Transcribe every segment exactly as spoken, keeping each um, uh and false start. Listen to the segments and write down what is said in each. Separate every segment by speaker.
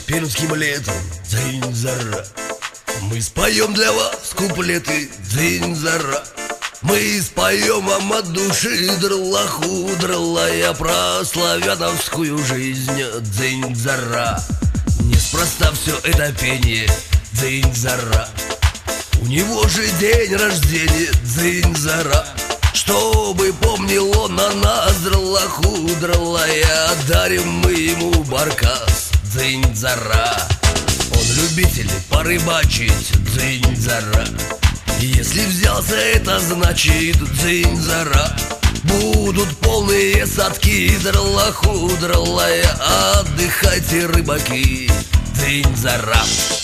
Speaker 1: пермским летом, дзынь-зара. Мы споем для вас куплеты, дзынь-зара. Мы споем вам от души дралаху, дралая, про славяновскую жизнь, дзынь-зара. Неспроста все это пение, дзынь-зара. У него же день рождения, дзынь-зара. Чтобы помнил он о нас, дралаху, дралая, дарим мы ему баркас, дзынь-зара. Он любитель порыбачить, дзынь-зара. Если взялся, это значит, дзынь-зара. Будут полные садки, дралаху, дралая, отдыхайте, рыбаки, дзынь-зара.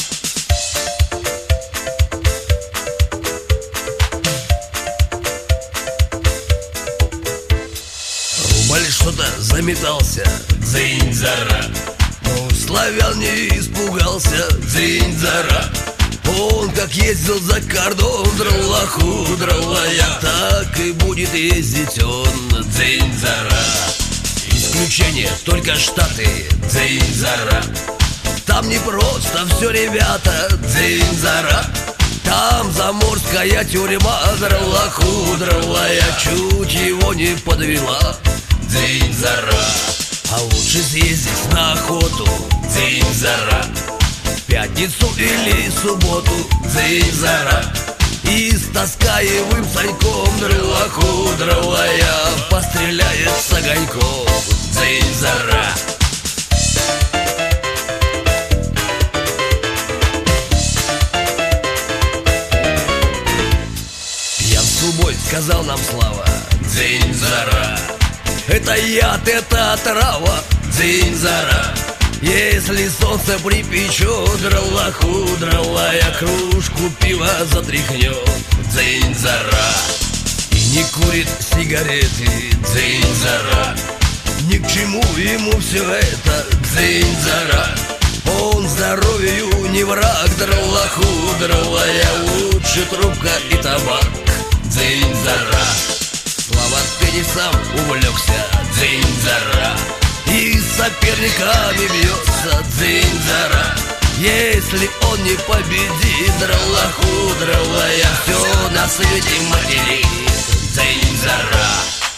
Speaker 1: Рубль что-то заметался, дзынь-зара. Но славян не испугался, дзынь-зара. Он как ездил за кордон, дралаху, дралая, так и будет ездить он, дзынь-зара. Исключение только Штаты, дзынь-зара. Там не просто все, ребята, дзынь-зара. Там заморская тюрьма, дралаху, дралая, чуть его не подвела, дзынь-зара. А лучше съездить на охоту, дзынь-зара. Пятницу или субботу, дзынь-зара. И с таскаевым саньком, дралаху, дралая, постреляет с огоньком, дзынь-зара. Пьян сказал нам Слава, дзынь-зара. Это яд, это отрава, дзынь-зара. Если солнце припечет, дралаху, дралая, кружку пива затряхнет, дзынь-зара. И не курит сигареты, дзынь-зара. Ни к чему ему все это, дзынь-зара. Он здоровью не враг, дралаху, дралая, лучше трубка и табак, дзынь-зара. Слава теннисом увлекся, дзынь-зара. И с соперниками бьется, дзынь-зара. Если он не победит, дралаху, дралая, все на свете материт, дзынь-зара.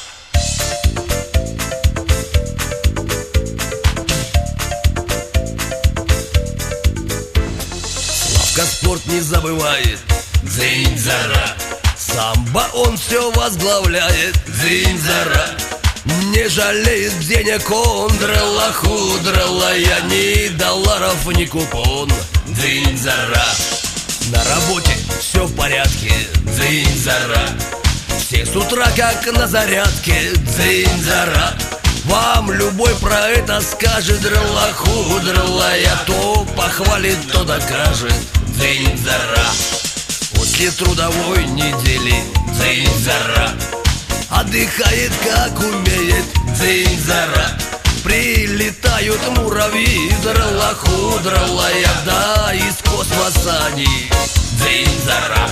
Speaker 1: Славка спорт не забывает, дзынь-зара. Самбо он все возглавляет, дзынь-зара. Не жалеет денег он, дралаху, дралая, ни долларов, ни купон, дзынь-зара. На работе все в порядке, дзынь-зара. Все с утра как на зарядке, дзынь-зара. Вам любой про это скажет, дралаху, дралая, то похвалит, то докажет, дзынь-зара. После трудовой недели, дзынь-зара, отдыхает как умеет, дзынь-зара. Прилетают муравьи, дралаху, дралая, да из космоса они, дзынь-зара.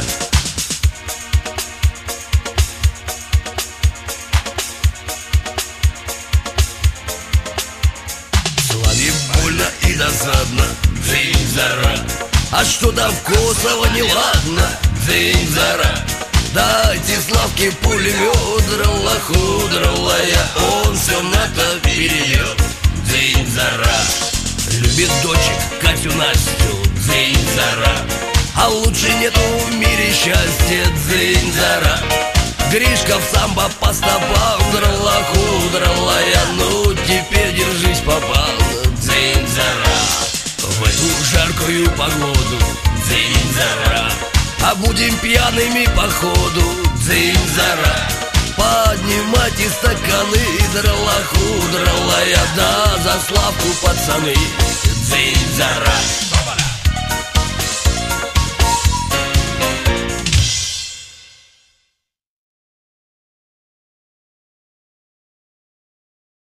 Speaker 1: Славе больно и досадно, дзынь-зара. А что-то вкусного неладно, дзынь-зара. Дайте Славке пулемет, дралаху, дралая, он все на-то перейдет, дзынь-зара. Любит дочек Катю, Настю, дзынь-зара. А лучше нету в мире счастья, дзынь-зара. Гришка в самбо по стопам, дралаху, дралая, ну теперь держись, попал, дзынь-зара. В эту жаркую погоду, дзынь-зара, а будем пьяными походу, дзынь-зара. Поднимайте стаканы, дралаху, дралая, да за Славку, пацаны, дзынь-зара.